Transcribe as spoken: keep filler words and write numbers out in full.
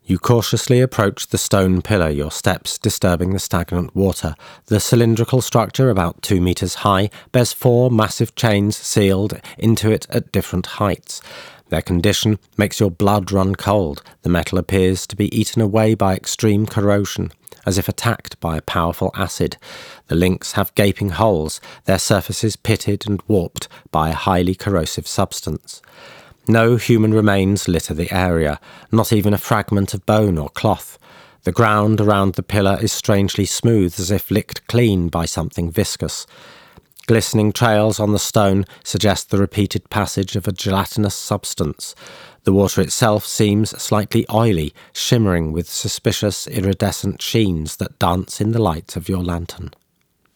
You cautiously approach the stone pillar, your steps disturbing the stagnant water. The cylindrical structure, about two metres high, bears four massive chains sealed into it at different heights. Their condition makes your blood run cold. The metal appears to be eaten away by extreme corrosion, as if attacked by a powerful acid. The links have gaping holes, their surfaces pitted and warped by a highly corrosive substance. No human remains litter the area, not even a fragment of bone or cloth. The ground around the pillar is strangely smooth, as if licked clean by something viscous. Glistening trails on the stone suggest the repeated passage of a gelatinous substance. The water itself seems slightly oily, shimmering with suspicious iridescent sheens that dance in the light of your lantern.